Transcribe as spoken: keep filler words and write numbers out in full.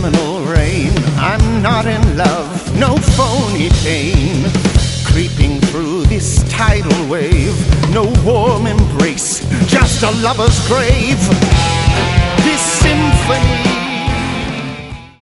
criminal rain. I'm not in love, no phony pain. Creeping through this tidal wave, no warm embrace, just a lover's grave. This symphony